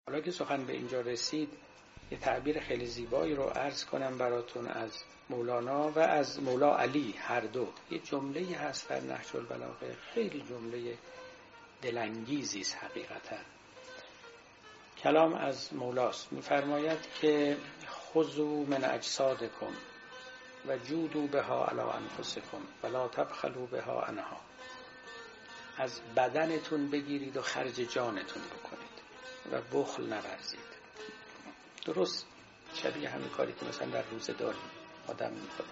حالا که سخن به اینجا رسید، یه تعبیر خیلی زیبایی رو عرض کنم براتون از مولانا و از مولا علی هر دو. یه جمله‌ای هست در نهج البلاغه، خیلی جمله دلانگیزی است حقیقتا. کلام از مولاست، می‌فرماید که خذوا من اجسادکم و جودوا بها علی انفسکم ولا تبخلوا بها عنها. از بدنتون بگیرید و خرج جانتون بکنید و بخل نورزید. درست شبیه همین کاری که مثلا در روزه‌داری آدم میکنه.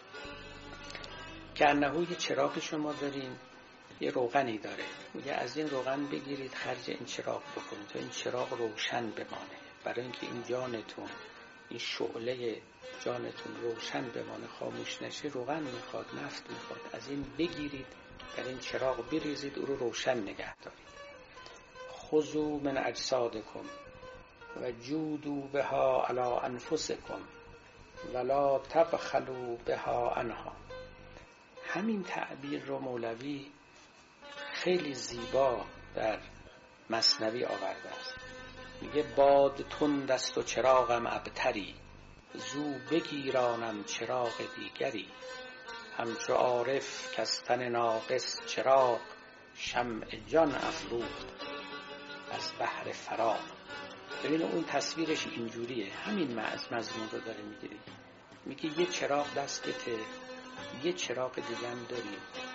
که انهو یه چراغ شما دارین، یه روغنی داره، میگه از این روغن بگیرید خرج این چراغ بکنید تا این چراغ روشن بمانه. برای اینکه این جانتون، این شعله جانتون روشن بمانه، خاموش نشه، روغن میخواد، نفت میخواد. از این بگیرید، در این چراغ بریزید، او رو روشن نگه دارید. خذوا من اجسادکم و جودوا بها علی انفسکم ولا تبخلوا بها عنها. همین تعبیر رو مولوی خیلی زیبا در مثنوی آورده است. میگه باد تند است و چراغم ابتری، زو بگیرانم چراغ دیگری. همچو عارف کز تن ناقص چراغ، شمع جان افروخت از بحر فراق. ببین اون تصویرش اینجوریه، همین مضمون رو داره میگه. میگه یه چراغ دستته، یه چراغ دیگه هم داری،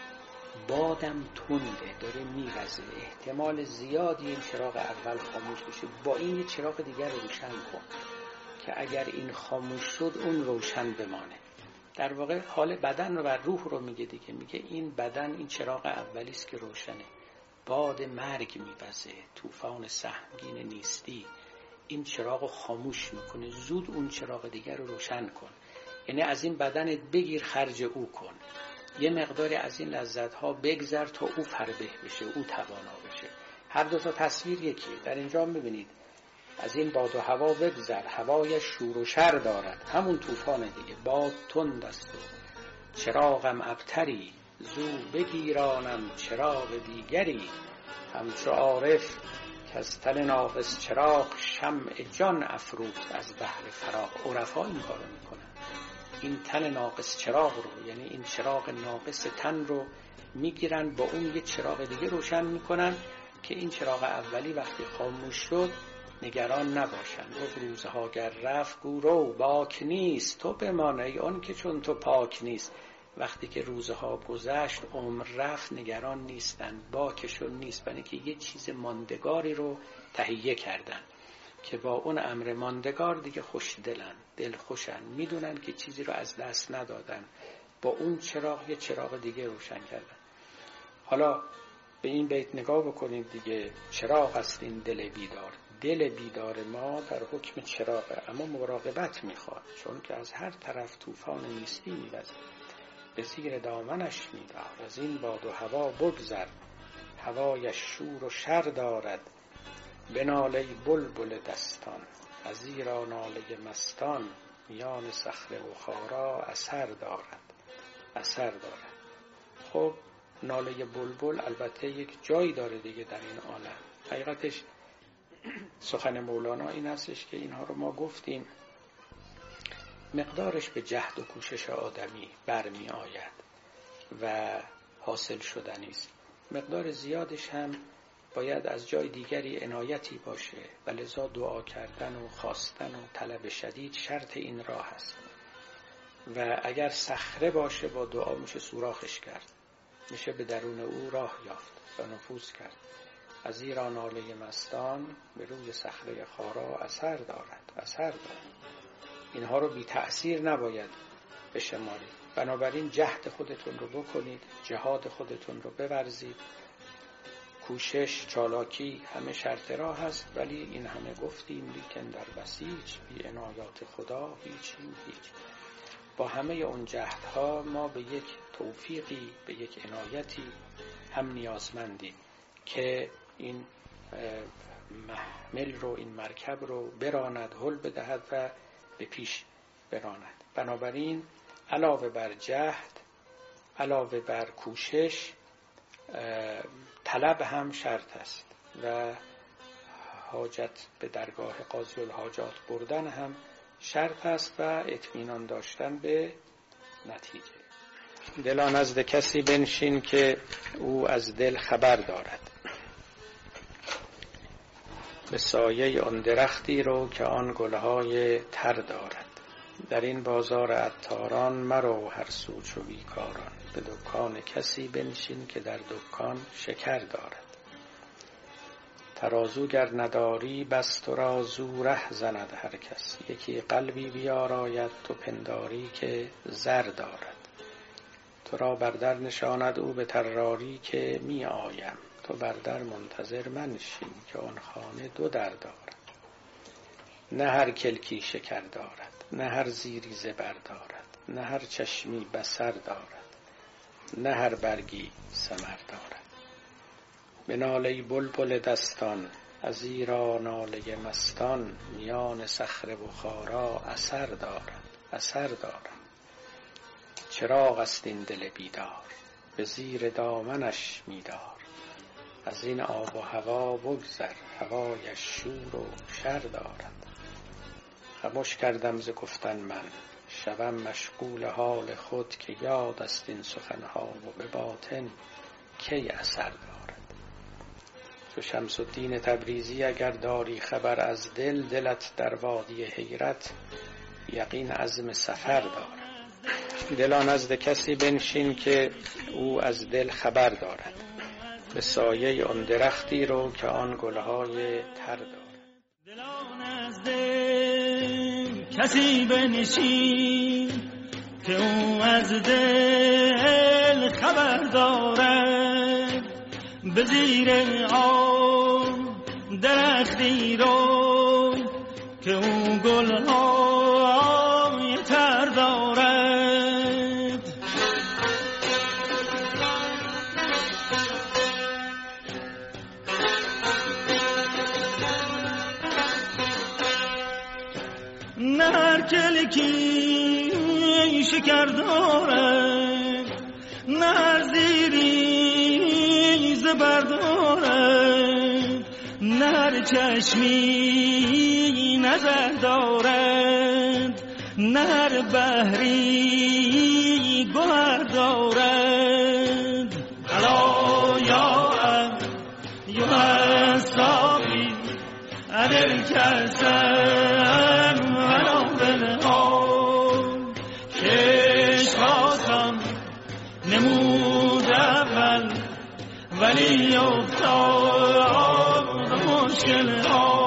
بادم تنده، داره میوزه، احتمال زیادی این چراغ اول خاموش بشه، با این یه چراغ دیگر روشن کن که اگر این خاموش شد اون روشن بمانه. در واقع حال بدن و روح رو میگه دیگه. میگه این بدن این چراغ اولی است که روشنه، باد مرگ میوزه، طوفان سهمگین نیستی این چراغ رو خاموش میکنه، زود اون چراغ دیگر رو روشن کن. یعنی از این بدنت بگیر، خرج او کن، یه مقداری از این لذت ها بگذر تا او فربه بشه، او توانا بشه. هر دو تا تصویر یکی. در اینجا میبینید از این باد و هوا بگذر، هوای شور و شر دارد، همون طوفان دیگه. باد تند است و چراغم ابتری، زو بگیرانم چراغ دیگری. همچو عارف از تن ناقص چراغ، شمع جان افروخت از بحر فراق. عرفا این کارو میکنن، این تن ناقص چراغ رو، یعنی این چراغ ناقص تن رو میگیرن، با اون یه چراغ دیگه روشن میکنن که این چراغ اولی وقتی خاموش شد نگران نباشن. گفت روزها گر رفت گو رو باک نیست، تو بمان ای آن که چون تو پاک نیست. وقتی که روزها گذشت، عمر رفت، نگران نیستن، باکشون نیست، برای که یه چیز ماندگاری رو تهیه کردن که با اون امر ماندگار دیگه خوش دلن، دل خوشن، میدونن که چیزی رو از دست ندادن، با اون چراغ یه چراغ دیگه روشن کردن. حالا به این بیت نگاه بکنید دیگه. چراغ است این دل بیدار، دل بیدار ما در حکم چراغه، اما مراقبت میخواد، چون که از هر طرف طوفان نیستی میوزه. به زیر دامنش میدار، از این باد و هوا بگذر، هوایش شور و شر دارد. بناله بلبل دستان، از زیرا ناله مستان، میان صخره و خارا اثر دارد، اثر دارد. خب ناله بلبل البته یک جایی داره دیگه در این عالم. حقیقتش سخن مولانا این هستش که اینها رو ما گفتیم، مقدارش به جهد و کوشش آدمی برمی آید و حاصل شدنی است. مقدار زیادش هم باید از جای دیگری عنایتی باشه و لذا دعا کردن و خواستن و طلب شدید شرط این راه است. و اگر صخره باشه با دعا میشه سوراخش کرد، میشه به درون او راه یافت و نفوذ کرد. از زیرا ناله مستان، به روی صخره خارا اثر دارد، اثر دارد. اینها رو بی تأثیر نباید بشمارید. بنابراین جهد خودتون رو بکنید، جهاد خودتون رو بورزید. کوشش، چالاکی همه شرط راه هست، ولی این همه گفتیم لیکن در بسیج بی عنایات خدا هیچیم هیچ. با همه اون جهدها ما به یک توفیقی، به یک عنایتی هم نیازمندیم که این محمل رو، این مرکب رو براند، هل بدهد و به پیش براند. بنابراین علاوه بر جهد، علاوه بر کوشش، طلب هم شرط است و حاجت به درگاه قاضی الحاجات بردن هم شرط است و اطمینان داشتن به نتیجه. دلا نزد کسی بنشین که او از دل خبر دارد، به سایه آن درختی رو که آن گلهای تر دارد. در این بازار عطاران مرو هر سو چو بیکاران، به دکان کسی بنشین که در دکان شکر دارد. ترازو گر نداری بس تو را زو ره زند هر کس، یکی قلبی بیاراید تو پنداری که زر دارد. تو را بر در نشاند او به طراری که می آیم، تو بر در منتظر منشین که آن خانه دو در دارد. نه هر کلکی شکر دارد، نه هر زیری زبر دارد، نه هر چشمی بصر دارد، نه هر برگی ثمر دارد. به ناله بلبل دستان ازیرا ناله مستان، میان صخره و خارا اثر دارد. چراغ است این دل بیدار، به زیر دامنش میدار. از این آب و هوا بگذر، هوایش شور و شر دارد. خموش کردم ز گفتن من، شوم مشغول حال خود، که یاد است این سخنها و به باطن کی اثر دارد. تو شمس الدین تبریزی اگر داری خبر از دل، دلت در وادی حیرت یقین عزم سفر دارد. دلا نزد کسی بنشین که او از دل خبر دارد، به سایه آن درختی رو که آن گلهای تر دارد. دلا نزد کسی بنشین که او از دل خبر دارد، به زیر آن درختی رو که او گلهای تر دارد. نه هر کلکی شکر دارد، نه هر زیری زبر دارد، نه هر چشمی نظر دارد، نه هر بحری گوهر دارد. الا یا ساقی ادل کسن ولو بنهان، کش خواستم نمود اول ولی افتاد مشکل ها.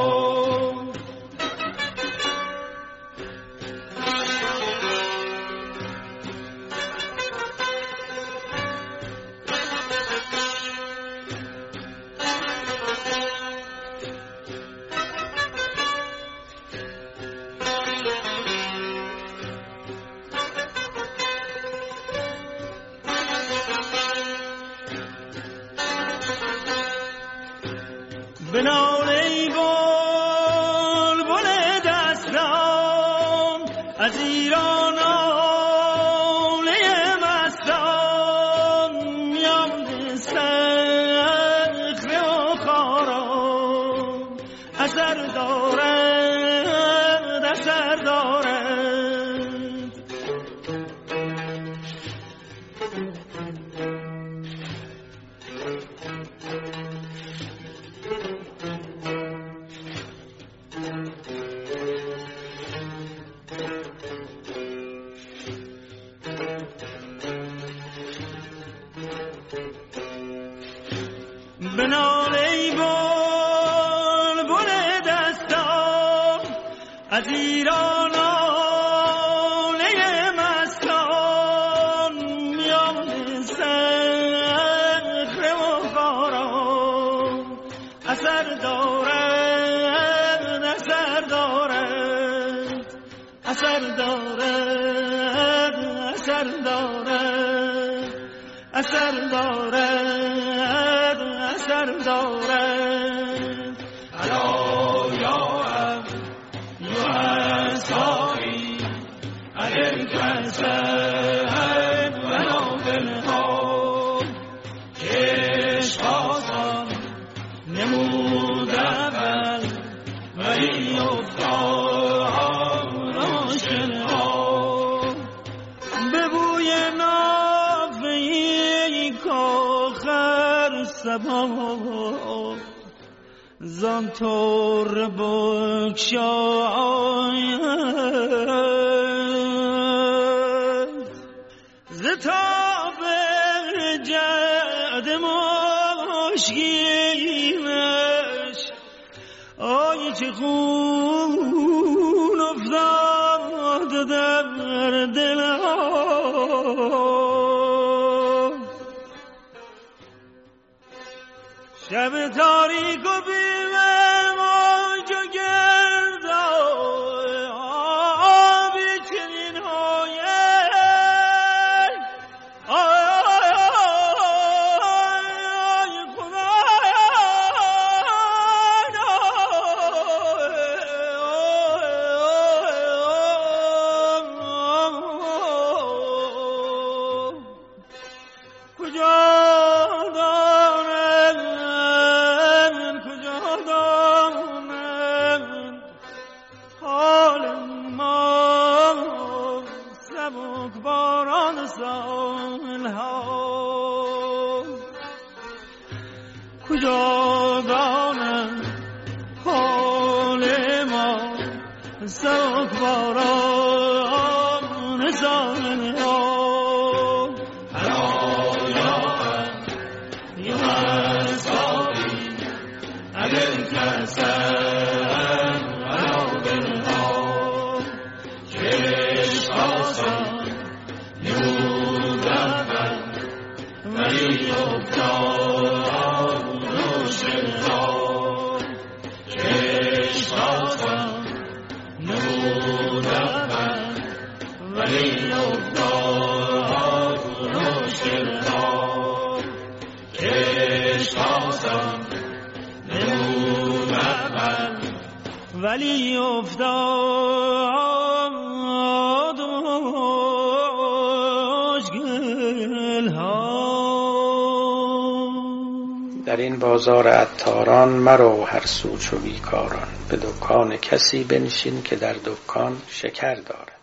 بناله بلبل دستان از ایران ناله مستان، میان صخره و خارا اثر دارد، اثر دارد. بناله بلبل دستان از ایران ناله مستان، میان صخره و خارا اثر دارد، اثر دارد، اثر دارد، اثر دارد، اثر دارد، اثر دارد. الا یا ساقی اگر کسد ولو بنهان، کش خواستم نمود اول ولی افتاد مشکلها به بوی نافه‌ای کاخر سبا زان طور بگشاید ز تاب جعد مشکینش آی چه خون افتاد در دلم شب تاریک و بیمه موج و گرد آبی چنین هایش آی خدا کجا کجا دانم حال ما سبکباران سالها هلا یا صافی عليك سلام على بالها كيش قاسم يوزفن ولی افتاد مشکلها کش خواستم نمودم ولی افتاد مشکلها کش خواستم نمودم ولی افتاد مشکلها. در این بازار عطاران مرو هر سو چو بیکاران، به دکان کسی بنشین که در دکان شکر دارد.